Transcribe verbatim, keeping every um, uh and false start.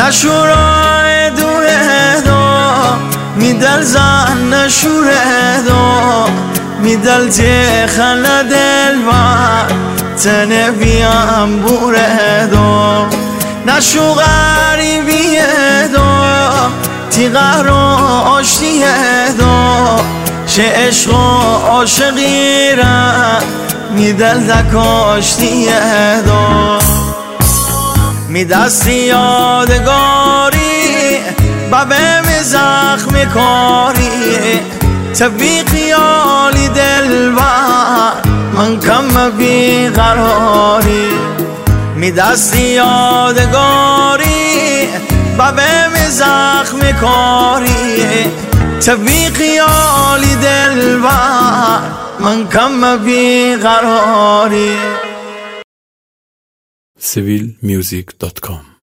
نشورای دوره دو میدل زن نشوره دو میدل تخل دل و تنبیم بوره دو نشو غریبیه دو تیغه رو آشتیه دو چه عشق و عاشقی را میدل دکاشتیه دو می دستی یادگاری ببه می زخم کاری تبی خیالی دل بر من کم بی قراری می دستی یادگاری ببه می زخم کاری تبی خیالی دل بر من کم بی قراری سیویل میوزیک دات کام